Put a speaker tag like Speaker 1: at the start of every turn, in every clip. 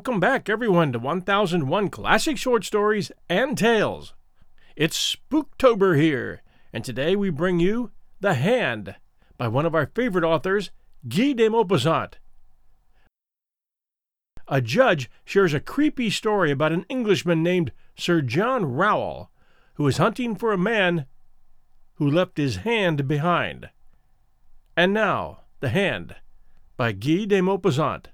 Speaker 1: Welcome back, everyone, to 1001 Classic Short Stories and Tales. It's Spooktober here, and today we bring you The Hand by one of our favorite authors, Guy de Maupassant. A judge shares a creepy story about an Englishman named Sir John Rowell, who is hunting for a man who left his hand behind. And now, The Hand by Guy de Maupassant.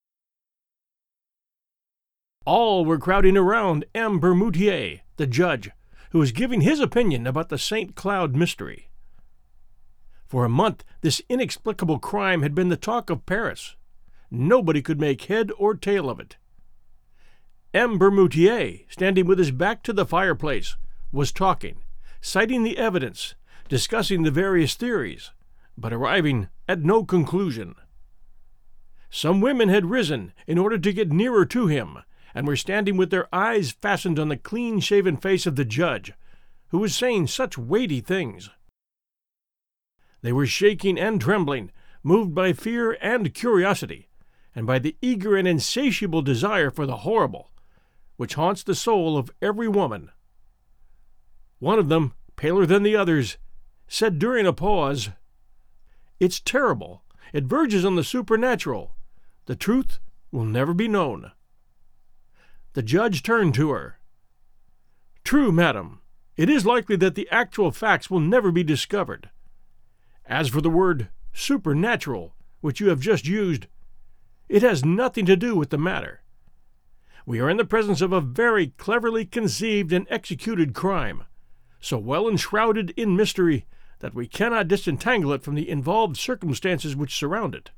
Speaker 1: All were crowding around M. Bermutier, the judge, who was giving his opinion about the St. Cloud mystery. For a month, this inexplicable crime had been the talk of Paris. Nobody could make head or tail of it. M. Bermutier, standing with his back to the fireplace, was talking, citing the evidence, discussing the various theories, but arriving at no conclusion. Some women had risen in order to get nearer to him, and were standing with their eyes fastened on the clean-shaven face of the judge, who was saying such weighty things. They were shaking and trembling, moved by fear and curiosity, and by the eager and insatiable desire for the horrible, which haunts the soul of every woman. One of them, paler than the others, said during a pause, "It's terrible. It verges on the supernatural. The truth will never be known." The judge turned to her. "True, madam. It is likely that the actual facts will never be discovered. As for the word supernatural, which you have just used, it has nothing to do with the matter. We are in the presence of a very cleverly conceived and executed crime, so well enshrouded in mystery that we cannot disentangle it from the involved circumstances which surround it.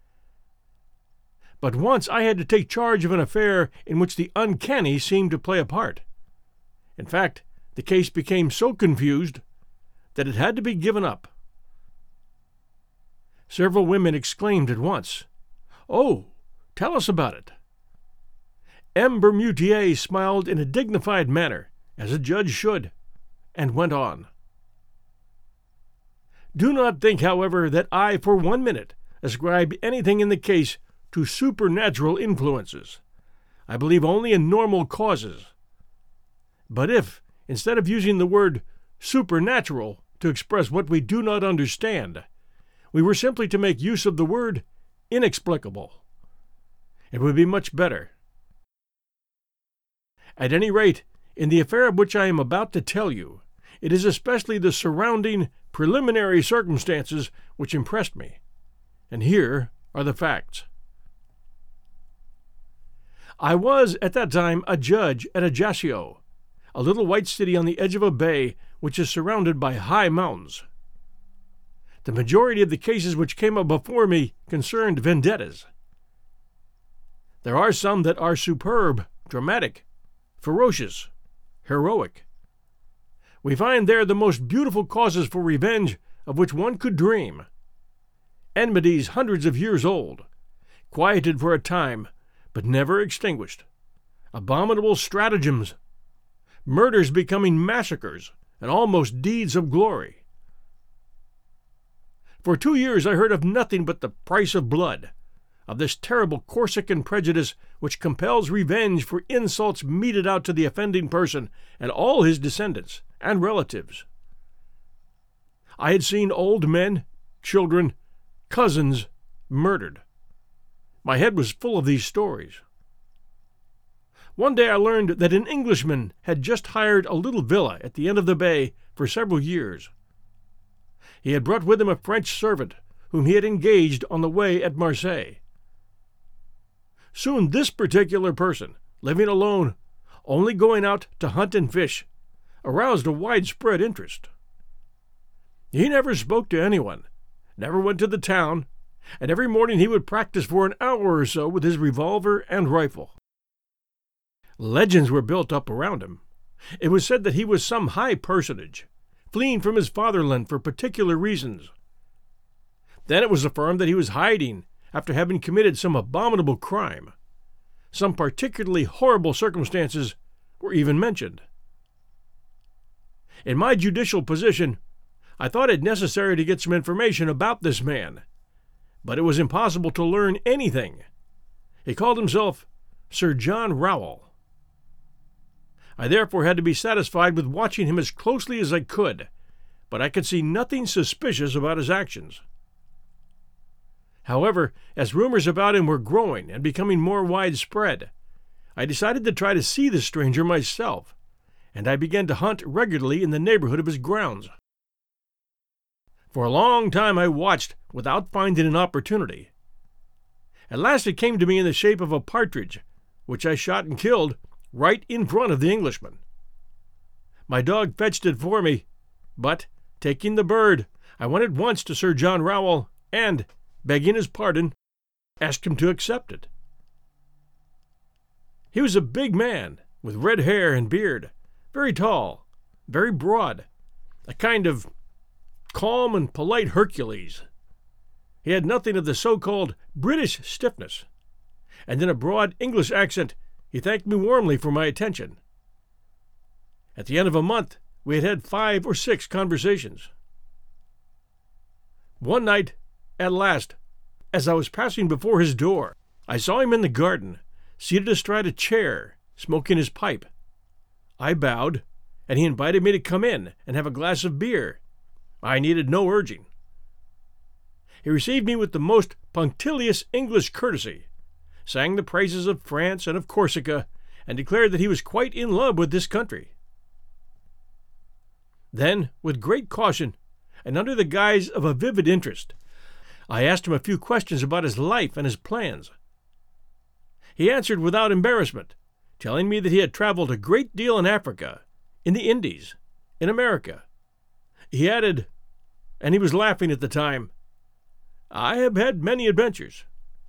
Speaker 1: But once I had to take charge of an affair in which the uncanny seemed to play a part. In fact, the case became so confused that it had to be given up." Several women exclaimed at once, "Oh, tell us about it." M. Bermutier smiled in a dignified manner, as a judge should, and went on. "Do not think, however, that I for 1 minute ascribe anything in the case to supernatural influences. I believe only in normal causes. But if, instead of using the word supernatural to express what we do not understand, we were simply to make use of the word inexplicable, it would be much better. At any rate, in the affair of which I am about to tell you, it is especially the surrounding preliminary circumstances which impressed me. And here are the facts. I was at that time a judge at Ajaccio, a little white city on the edge of a bay which is surrounded by high mountains. The majority of the cases which came up before me concerned vendettas. There are some that are superb, dramatic, ferocious, heroic. We find there the most beautiful causes for revenge of which one could dream. Enmities hundreds of years old, quieted for a time, but never extinguished. Abominable stratagems. Murders becoming massacres, and almost deeds of glory. For 2 years I heard of nothing but the price of blood, of this terrible Corsican prejudice which compels revenge for insults meted out to the offending person and all his descendants and relatives. I had seen old men, children, cousins murdered. My head was full of these stories. One day I learned that an Englishman had just hired a little villa at the end of the bay for several years. He had brought with him a French servant whom he had engaged on the way at Marseille. Soon this particular person, living alone, only going out to hunt and fish, aroused a widespread interest. He never spoke to anyone, never went to the town, and every morning he would practice for an hour or so with his revolver and rifle. Legends were built up around him. It was said that he was some high personage, fleeing from his fatherland for particular reasons. Then it was affirmed that he was hiding after having committed some abominable crime. Some particularly horrible circumstances were even mentioned. In my judicial position, I thought it necessary to get some information about this man, but it was impossible to learn anything. He called himself Sir John Rowell. I therefore had to be satisfied with watching him as closely as I could, but I could see nothing suspicious about his actions. However, as rumors about him were growing and becoming more widespread, I decided to try to see the stranger myself, and I began to hunt regularly in the neighborhood of his grounds. For a long time I watched without finding an opportunity. At last it came to me in the shape of a partridge, which I shot and killed right in front of the Englishman. My dog fetched it for me, but, taking the bird, I went at once to Sir John Rowell and, begging his pardon, asked him to accept it. He was a big man, with red hair and beard, very tall, very broad, a kind of calm and polite Hercules. He had nothing of the so-called British stiffness, and in a broad English accent he thanked me warmly for my attention. At the end of a month we had had 5 or 6 conversations. One night, at last, as I was passing before his door, I saw him in the garden, seated astride a chair, smoking his pipe. I bowed, and he invited me to come in and have a glass of beer. I needed no urging. He received me with the most punctilious English courtesy, sang the praises of France and of Corsica, and declared that he was quite in love with this country. Then, with great caution, and under the guise of a vivid interest, I asked him a few questions about his life and his plans. He answered without embarrassment, telling me that he had traveled a great deal in Africa, in the Indies, in America. He added, and he was laughing at the time, "I have had many adventures."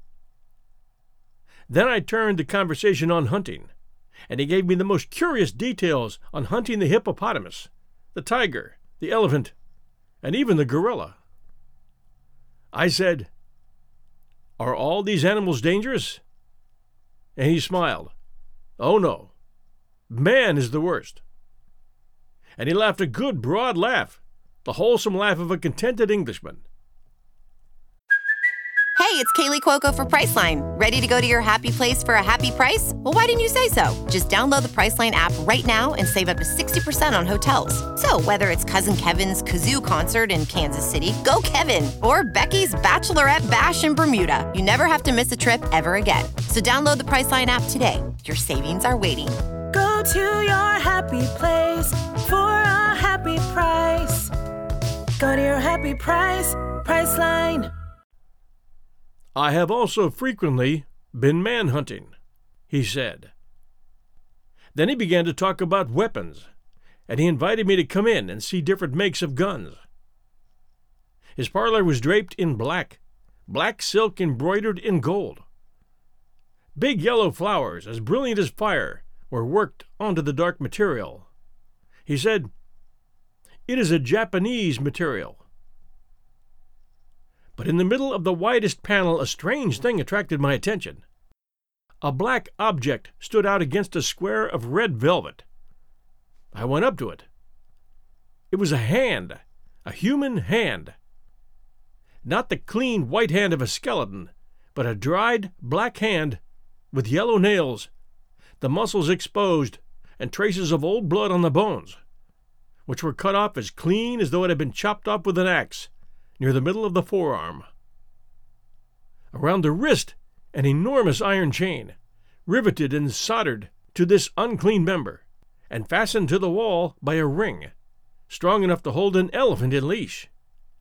Speaker 1: Then I turned the conversation on hunting, and he gave me the most curious details on hunting the hippopotamus, the tiger, the elephant, and even the gorilla. I said, "Are all these animals dangerous?" And he smiled. "Oh, no. Man is the worst." And he laughed a good, broad laugh, the wholesome laugh of a contented Englishman.
Speaker 2: Hey, it's Kaylee Cuoco for Priceline. Ready to go to your happy place for a happy price? Well, why didn't you say so? Just download the Priceline app right now and save up to 60% on hotels. So whether it's Cousin Kevin's Kazoo Concert in Kansas City, go Kevin, or Becky's Bachelorette Bash in Bermuda, you never have to miss a trip ever again. So download the Priceline app today. Your savings are waiting.
Speaker 3: Go to your happy place for a happy price. Go to your happy price, Priceline.
Speaker 1: "I have also frequently been man-hunting," he said. Then he began to talk about weapons, and he invited me to come in and see different makes of guns. His parlor was draped in black silk embroidered in gold. Big yellow flowers, as brilliant as fire, were worked onto the dark material. He said, "It is a Japanese material." But in the middle of the widest panel a strange thing attracted my attention. A black object stood out against a square of red velvet. I went up to it. It was a hand, a human hand. Not the clean white hand of a skeleton, but a dried black hand with yellow nails, the muscles exposed, and traces of old blood on the bones, which were cut off as clean as though it had been chopped off with an axe, near the middle of the forearm. Around the wrist, an enormous iron chain, riveted and soldered to this unclean member, and fastened to the wall by a ring, strong enough to hold an elephant in leash.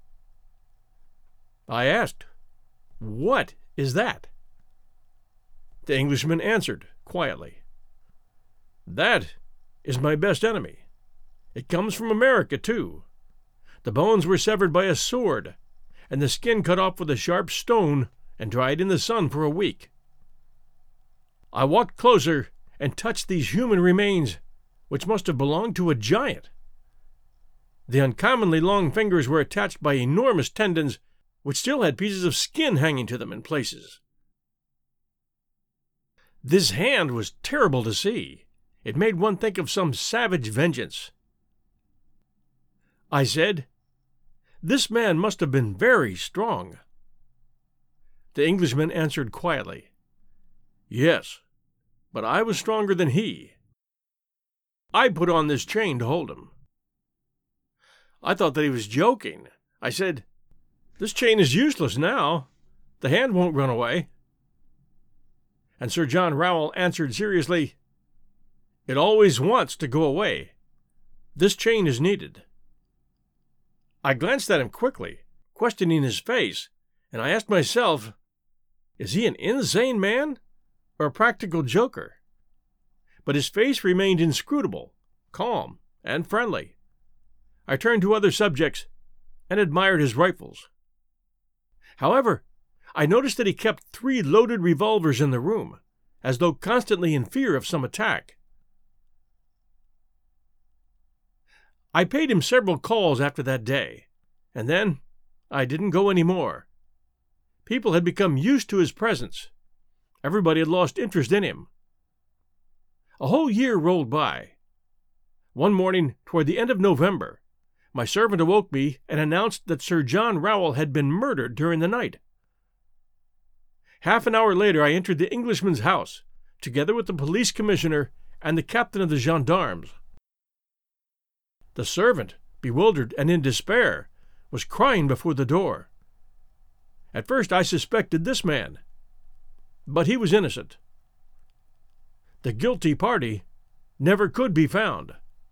Speaker 1: I asked, "What is that?" The Englishman answered quietly, "That is my best enemy. It comes from America, too. The bones were severed by a sword, and the skin cut off with a sharp stone and dried in the sun for a week." I walked closer and touched these human remains, which must have belonged to a giant. The uncommonly long fingers were attached by enormous tendons, which still had pieces of skin hanging to them in places. This hand was terrible to see. It made one think of some savage vengeance. I said, "This man must have been very strong." The Englishman answered quietly, "Yes, but I was stronger than he. I put on this chain to hold him. I thought that he was joking. I said, "This chain is useless now. The hand won't run away." And Sir John Rowell answered seriously, "It always wants to go away. This chain is needed." I glanced at him quickly, questioning his face, and I asked myself, is he an insane man or a practical joker? But his face remained inscrutable, calm, and friendly. I turned to other subjects and admired his rifles. However, I noticed that he kept 3 loaded revolvers in the room, as though constantly in fear of some attack. I paid him several calls after that day, and then I didn't go any more. People had become used to his presence. Everybody had lost interest in him. A whole year rolled by. One morning, toward the end of November, my servant awoke me and announced that Sir John Rowell had been murdered during the night. Half an hour later I entered the Englishman's house, together with the police commissioner and the captain of the gendarmes. The servant, bewildered and in despair, was crying before the door. At first I suspected this man, but he was innocent. The guilty party never could be found.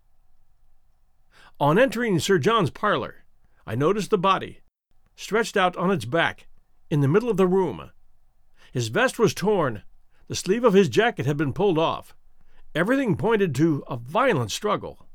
Speaker 1: On entering Sir John's parlor, I noticed the body, stretched out on its back, in the middle of the room. His vest was torn, the sleeve of his jacket had been pulled off. Everything pointed to a violent struggle.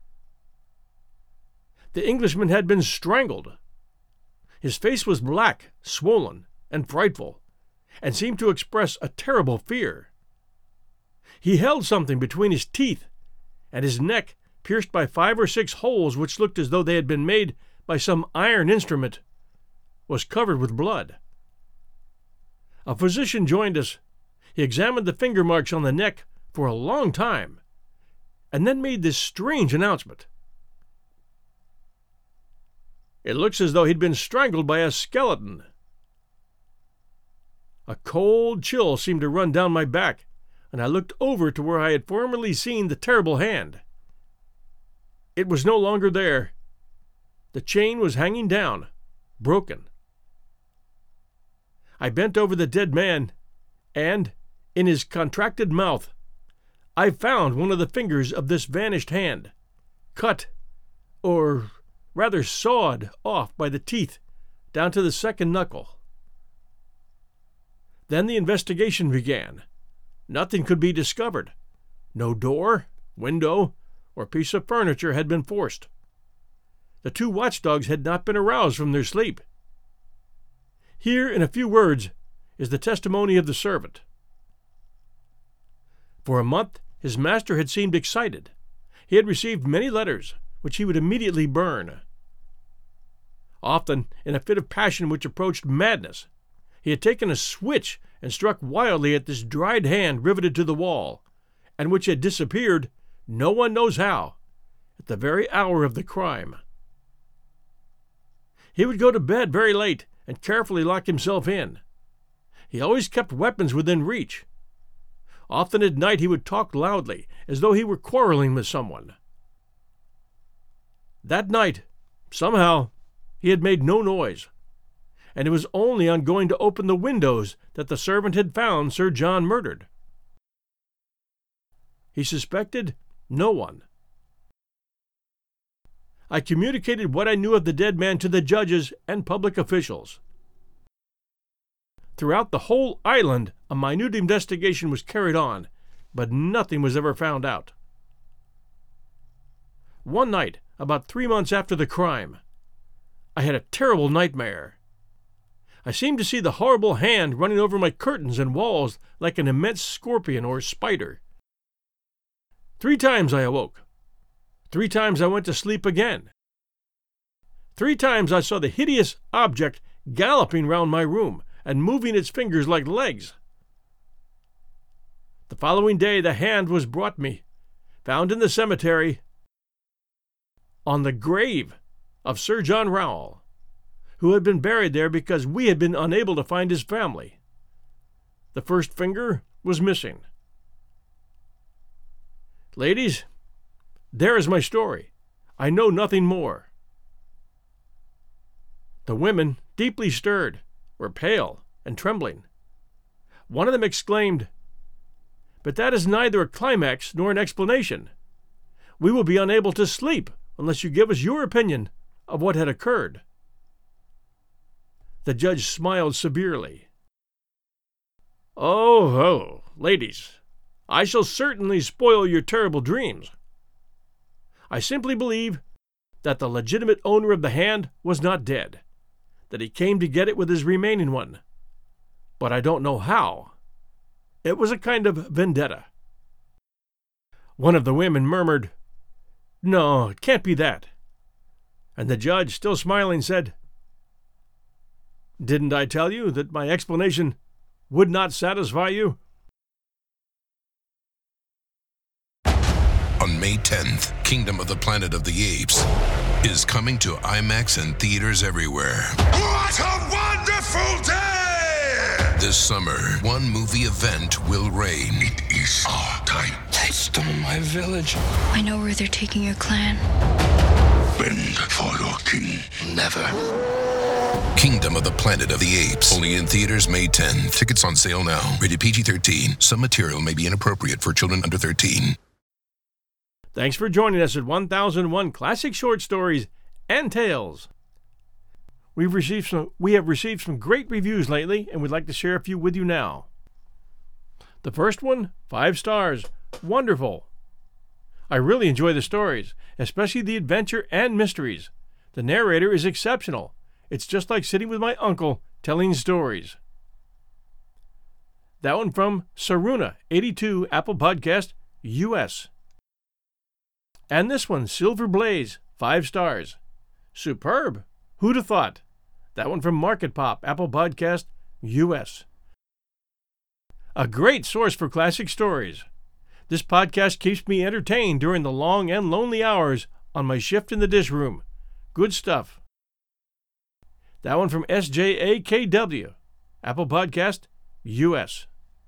Speaker 1: The Englishman had been strangled. His face was black, swollen, and frightful, and seemed to express a terrible fear. He held something between his teeth, and his neck, pierced by 5 or 6 holes which looked as though they had been made by some iron instrument, was covered with blood. A physician joined us. He examined the finger marks on the neck for a long time, and then made this strange announcement. "It looks as though he'd been strangled by a skeleton." A cold chill seemed to run down my back, and I looked over to where I had formerly seen the terrible hand. It was no longer there. The chain was hanging down, broken. I bent over the dead man, and, in his contracted mouth, I found one of the fingers of this vanished hand, cut, or rather sawed off by the teeth down to the second knuckle. Then the investigation began. Nothing could be discovered. No door, window, or piece of furniture had been forced. The 2 watchdogs had not been aroused from their sleep. Here, in a few words, is the testimony of the servant. For a month, his master had seemed excited. He had received many letters, which he would immediately burn. Often, in a fit of passion which approached madness, he had taken a switch and struck wildly at this dried hand riveted to the wall, and which had disappeared, no one knows how, at the very hour of the crime. He would go to bed very late and carefully lock himself in. He always kept weapons within reach. Often at night he would talk loudly, as though he were quarreling with someone. That night, somehow, he had made no noise, and it was only on going to open the windows that the servant had found Sir John murdered. He suspected no one. I communicated what I knew of the dead man to the judges and public officials. Throughout the whole island, a minute investigation was carried on, but nothing was ever found out. One night, about 3 months after the crime, I had a terrible nightmare. I seemed to see the horrible hand running over my curtains and walls like an immense scorpion or spider. 3 times I awoke. 3 times I went to sleep again. 3 times I saw the hideous object galloping round my room and moving its fingers like legs. The following day the hand was brought me, found in the cemetery, on the grave of Sir John Rowell, who had been buried there because we had been unable to find his family. The first finger was missing. Ladies, there is my story. I know nothing more." The women, deeply stirred, were pale and trembling. One of them exclaimed, "But that is neither a climax nor an explanation. We will be unable to sleep unless you give us your opinion of what had occurred." The judge smiled severely. "Oh, ladies, I shall certainly spoil your terrible dreams. I simply believe that the legitimate owner of the hand was not dead, that he came to get it with his remaining one. But I don't know how. It was a kind of vendetta." One of the women murmured, "No, it can't be that." And the judge, still smiling, said, "Didn't I tell you that my explanation would not satisfy you?"
Speaker 4: On May 10th, Kingdom of the Planet of the Apes is coming to IMAX and theaters everywhere.
Speaker 5: What a wonderful day!
Speaker 4: This summer, one movie event will reign.
Speaker 5: It is our time.
Speaker 6: They stole my village.
Speaker 7: I know where they're taking your clan.
Speaker 5: Bend for your king.
Speaker 6: Never.
Speaker 4: Kingdom of the Planet of the Apes. Only in theaters May 10. Tickets on sale now. Rated PG-13. Some material may be inappropriate for children under 13.
Speaker 1: Thanks for joining us at 1001 Classic Short Stories and Tales. We have received some great reviews lately, and we'd like to share a few with you now. The first one, 5 stars. Wonderful. I really enjoy the stories, especially the adventure and mysteries. The narrator is exceptional. It's just like sitting with my uncle telling stories. That one from Saruna, 82, Apple Podcast, US. And this one, Silver Blaze, 5 stars. Superb. Who'd have thought? That one from Market Pop, Apple Podcast, US. A great source for classic stories. This podcast keeps me entertained during the long and lonely hours on my shift in the dish room. Good stuff. That one from SJAKW, Apple Podcast, US.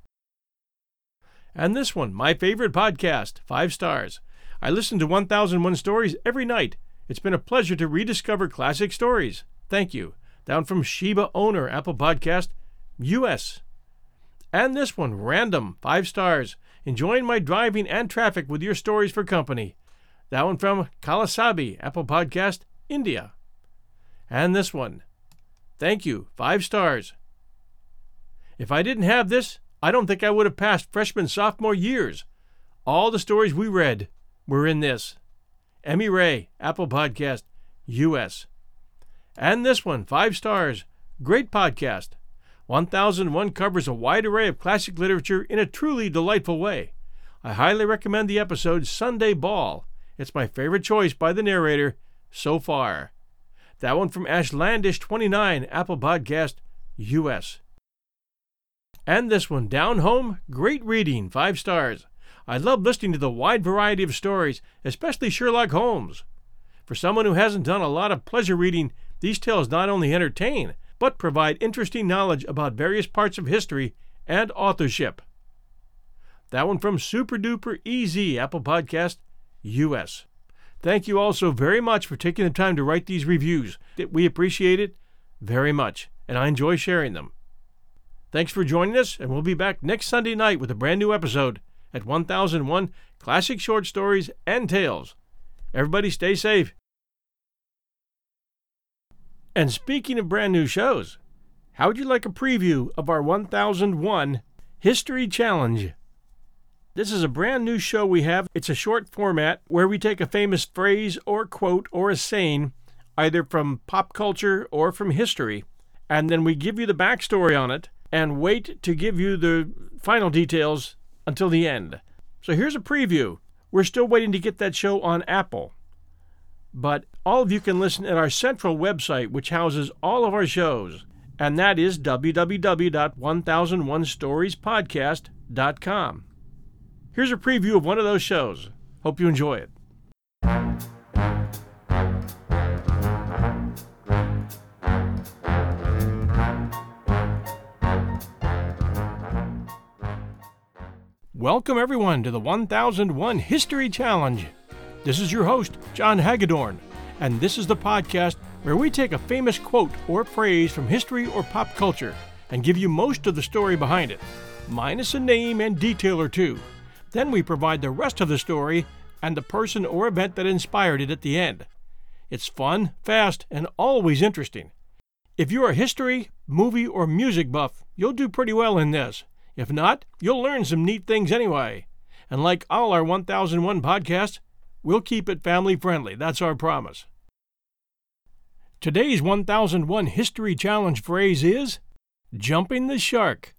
Speaker 1: And this one, my favorite podcast, 5 stars. I listen to 1001 Stories every night. It's been a pleasure to rediscover classic stories. Thank you. Down from Shiba Owner, Apple Podcast, US. And this one, random, 5 stars. Enjoying my driving and traffic with your stories for company. That one from Kalasabi, Apple Podcast, India. And this one, thank you, 5 stars. If I didn't have this, I don't think I would have passed freshman sophomore years. All the stories we read were in this. Emmy Ray, Apple Podcast, US. And this one, 5 stars. Great podcast. 1001 covers a wide array of classic literature in a truly delightful way. I highly recommend the episode Sunday Ball. It's my favorite choice by the narrator so far. That one from Ashlandish29, Apple Podcast, US. And this one, Down Home, great reading, 5 stars. I love listening to the wide variety of stories, especially Sherlock Holmes. For someone who hasn't done a lot of pleasure reading, these tales not only entertain, but provide interesting knowledge about various parts of history and authorship. That one from Super Duper EZ, Apple Podcast, US. Thank you all so very much for taking the time to write these reviews. We appreciate it very much, and I enjoy sharing them. Thanks for joining us, and we'll be back next Sunday night with a brand new episode at 1001 Classic Short Stories and Tales. Everybody stay safe. And speaking of brand new shows, how would you like a preview of our 1001 History Challenge? This is a brand new show we have. It's a short format where we take a famous phrase or quote or a saying, either from pop culture or from history, and then we give you the backstory on it and wait to give you the final details until the end. So here's a preview. We're still waiting to get that show on Apple. But all of you can listen at our central website, which houses all of our shows, and that is www.1001storiespodcast.com. Here's a preview of one of those shows. Hope you enjoy it. Welcome everyone to the 1001 History Challenge. This is your host, John Hagedorn, and this is the podcast where we take a famous quote or phrase from history or pop culture and give you most of the story behind it, minus a name and detail or two. Then we provide the rest of the story and the person or event that inspired it at the end. It's fun, fast, and always interesting. If you're a history, movie, or music buff, you'll do pretty well in this. If not, you'll learn some neat things anyway. And like all our 1001 podcasts, we'll keep it family friendly. That's our promise. Today's 1001 History Challenge phrase is jumping the shark.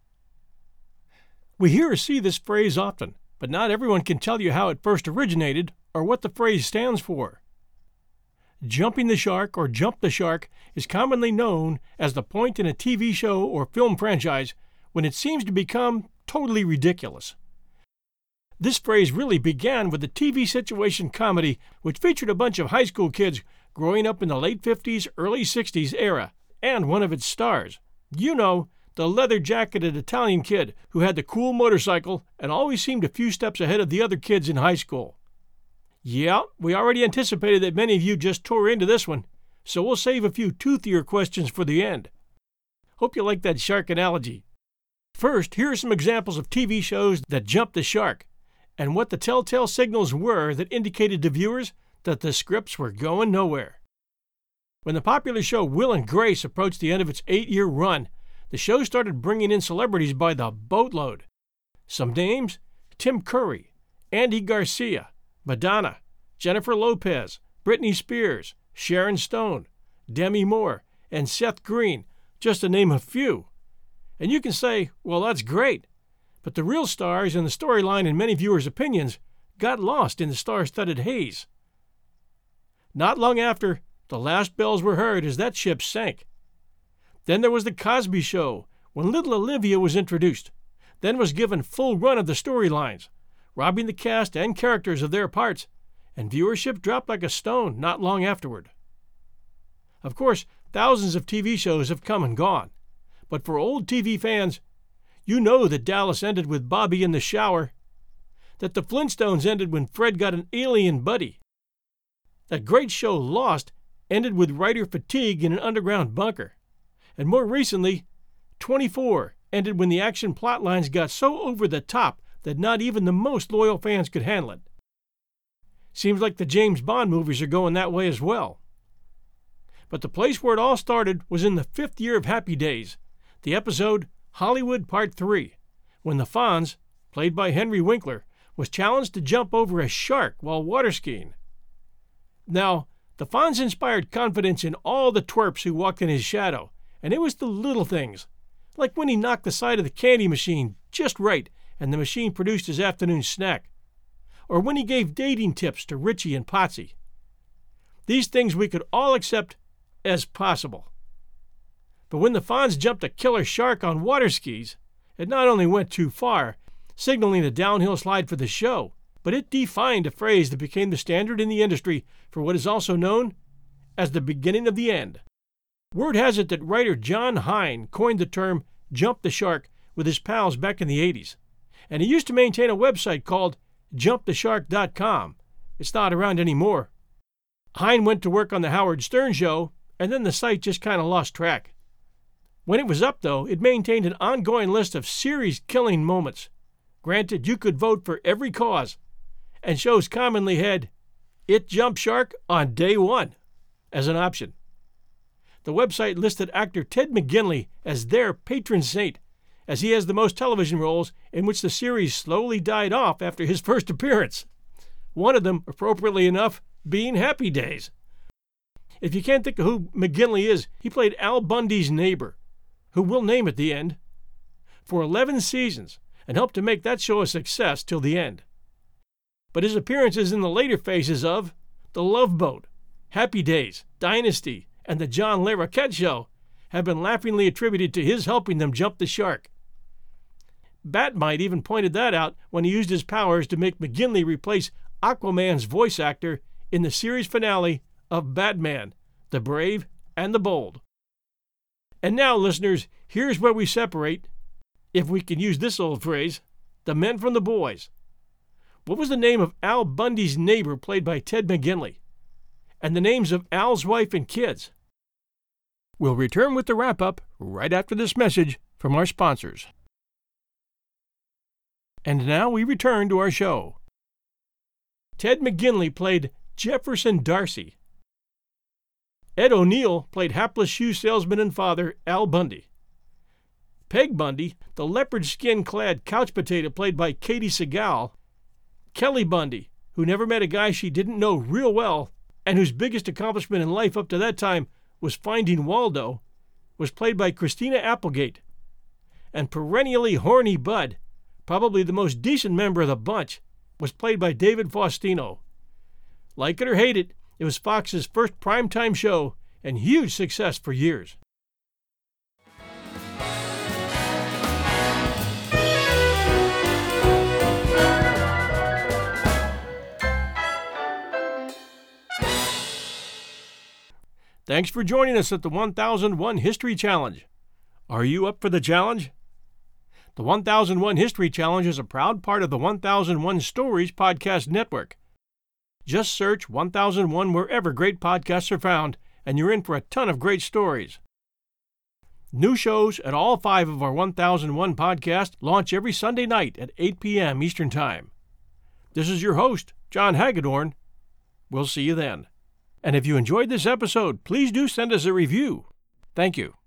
Speaker 1: We hear or see this phrase often, but not everyone can tell you how it first originated or what the phrase stands for. Jumping the shark or jump the shark is commonly known as the point in a TV show or film franchise when it seems to become totally ridiculous. This phrase really began with the TV situation comedy which featured a bunch of high school kids growing up in the late 50s, early 60s era, and one of its stars. You know, the leather-jacketed Italian kid who had the cool motorcycle and always seemed a few steps ahead of the other kids in high school. Yeah, we already anticipated that many of you just tore into this one, so we'll save a few toothier questions for the end. Hope you like that shark analogy. First, here are some examples of TV shows that jumped the shark, and what the telltale signals were that indicated to viewers that the scripts were going nowhere. When the popular show Will and Grace approached the end of its 8-year run, the show started bringing in celebrities by the boatload. Some names: Tim Curry, Andy Garcia, Madonna, Jennifer Lopez, Britney Spears, Sharon Stone, Demi Moore, and Seth Green, just to name a few. And you can say, well, that's great. But the real stars and the storyline, in many viewers' opinions, got lost in the star-studded haze. Not long after, the last bells were heard as that ship sank. Then there was The Cosby Show, when little Olivia was introduced, then was given full run of the storylines, robbing the cast and characters of their parts, and viewership dropped like a stone not long afterward. Of course, thousands of TV shows have come and gone. But for old TV fans, you know that Dallas ended with Bobby in the shower, that the Flintstones ended when Fred got an alien buddy, that great show Lost ended with writer fatigue in an underground bunker, and more recently, 24 ended when the action plot lines got so over the top that not even the most loyal fans could handle it. Seems like the James Bond movies are going that way as well. But the place where it all started was in the 5th year of Happy Days, the episode Hollywood Part 3, when the Fonz, played by Henry Winkler, was challenged to jump over a shark while water skiing. Now, the Fonz inspired confidence in all the twerps who walked in his shadow, and it was the little things, like when he knocked the side of the candy machine just right and the machine produced his afternoon snack, or when he gave dating tips to Richie and Potsy. These things we could all accept as possible. But when the Fonz jumped a killer shark on water skis, it not only went too far, signaling a downhill slide for the show, but it defined a phrase that became the standard in the industry for what is also known as the beginning of the end. Word has it that writer John Hein coined the term jump the shark with his pals back in the 80s, and he used to maintain a website called jumptheshark.com. It's not around anymore. Hein went to work on the Howard Stern show, and then the site just kind of lost track. When it was up, though, it maintained an ongoing list of series-killing moments. Granted, you could vote for every cause, and shows commonly had "It Jump Shark on Day 1" as an option. The website listed actor Ted McGinley as their patron saint, as he has the most television roles in which the series slowly died off after his first appearance. One of them, appropriately enough, being Happy Days. If you can't think of who McGinley is, he played Al Bundy's neighbor, who we'll name at the end, for 11 seasons and helped to make that show a success till the end. But his appearances in the later phases of The Love Boat, Happy Days, Dynasty, and The John Larroquette Show have been laughingly attributed to his helping them jump the shark. Batmite even pointed that out when he used his powers to make McGinley replace Aquaman's voice actor in the series finale of Batman, the Brave and the Bold. And now, listeners, here's where we separate, if we can use this old phrase, The Men from the Boys? What was the name of Al Bundy's neighbor, played by Ted McGinley? And the names of Al's wife and kids? We'll return with the wrap-up right after this message from our sponsors. And now we return to our show. Ted McGinley played Jefferson Darcy. Ed O'Neill played hapless shoe salesman and father Al Bundy. Peg Bundy, the leopard skin-clad couch potato played by Katie Segal. Kelly Bundy, who never met a guy she didn't know real well and whose biggest accomplishment in life up to that time was finding Waldo, was played by Christina Applegate. And perennially horny Bud, probably the most decent member of the bunch, was played by David Faustino. Like it or hate it, it was Fox's first primetime show and huge success for years. Thanks for joining us at the 1001 History Challenge. Are you up for the challenge? The 1001 History Challenge is a proud part of the 1001 Stories podcast network. Just search 1001 wherever great podcasts are found, and you're in for a ton of great stories. New shows at all 5 of our 1001 podcasts launch every Sunday night at 8 p.m. Eastern Time. This is your host, John Hagedorn. We'll see you then. And if you enjoyed this episode, please do send us a review. Thank you.